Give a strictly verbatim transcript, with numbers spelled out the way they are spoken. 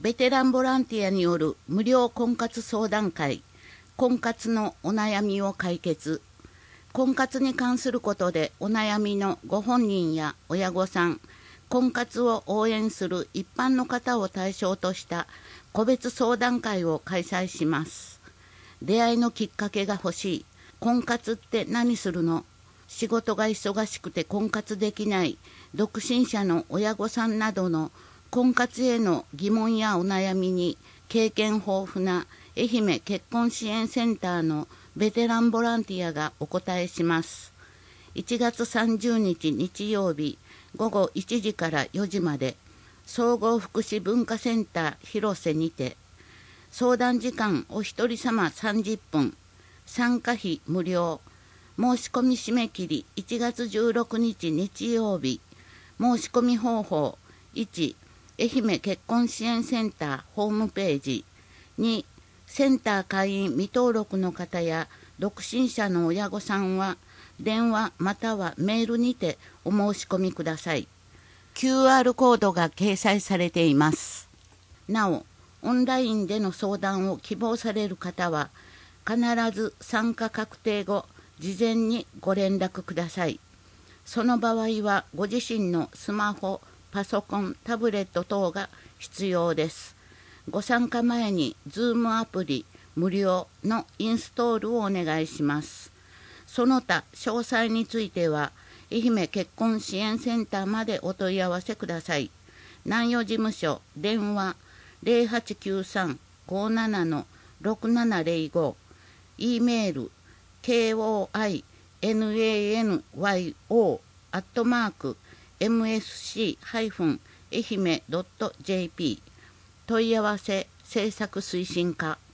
ベテランボランティアによる無料婚活相談会、婚活のお悩みを解決。婚活に関することでお悩みのご本人や親御さん、婚活を応援する一般の方を対象とした個別相談会を開催します。出会いのきっかけが欲しい。婚活って何するの？仕事が忙しくて婚活できない。独身者の親御さんなどの婚活への疑問やお悩みに経験豊富な愛媛結婚支援センターのベテランボランティアがお答えします。いちがつさんじゅうにち日曜日ごごいちじからよじまで総合福祉文化センター広瀬にて、相談時間お一人様さんじゅっぷん、参加費無料、申し込み締め切りいちがつじゅうろくにち日曜日、申し込み方法いち、愛媛結婚支援センターホームページ、に、センター会員未登録の方や独身者の親御さんは電話またはメールにてお申し込みください。キューアール コードが掲載されています。なお、オンラインでの相談を希望される方は必ず参加確定後、事前にご連絡ください。その場合はご自身のスマホ、パソコン、タブレット等が必要です。ご参加前に Zoom アプリ無料のインストールをお願いします。その他詳細については愛媛結婚支援センターまでお問い合わせください。南予事務所電話 ゼロはちきゅうさん ごーなな ろくななゼロご、 E メール ケーオーアイエヌエーエヌワイオー アットマーク エムエスシー 愛媛 ドット ジェーピー、 問い合わせ制作推進課